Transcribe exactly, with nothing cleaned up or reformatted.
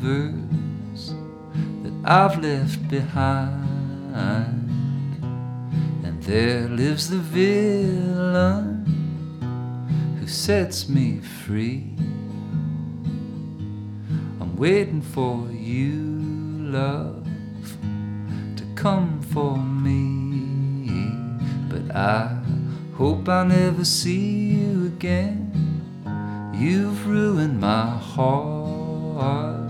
universe that I've left behind. And there lives the villain who sets me free. I'm waiting for you, love, to come for me. But I hope I'll never see you again. You've ruined my heart.